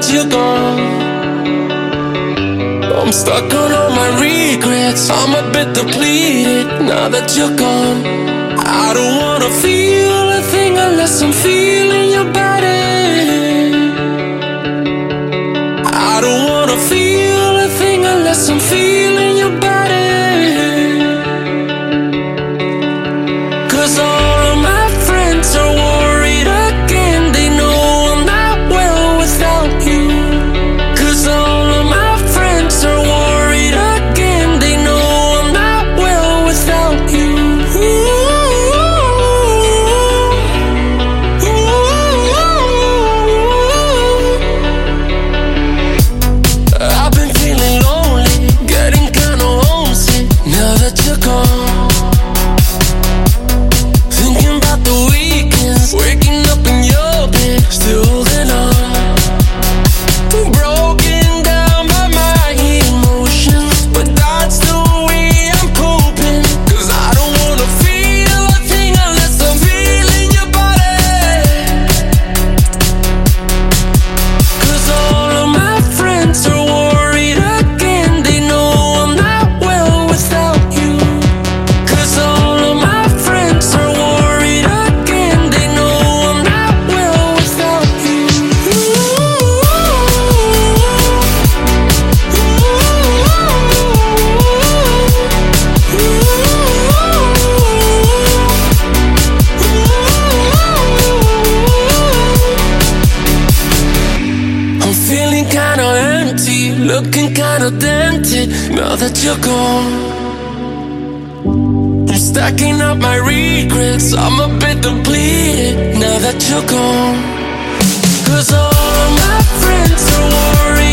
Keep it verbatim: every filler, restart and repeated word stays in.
that you're gone. I'm stuck on all my regrets, I'm a bit depleted now that you're gone. I don't wanna feel a thing unless I'm feeling your body. I don't wanna feel a thing unless I'm feeling your body. Cause all of my friends are worried again, they know I'm not well without you. Cause all of my friends are worried again, they know I'm not well without you. I've been feeling lonely, getting kinda homesick now that you're gone. Thinking about the weekends, waking up in your bed, still holding on. Broken down by my emotions, but that's the way I'm coping. Cause I don't wanna feel a thing unless I'm feeling your body. Cause all of my friends are worried again, they know I'm not well without you. Cause all of my friends are worried again, they know I'm not well without you. I'm feeling kinda empty, looking kinda dented now that you're gone. I'm stacking up my regrets, I'm a bit depleted now that you're gone. Cause all of my friends are worried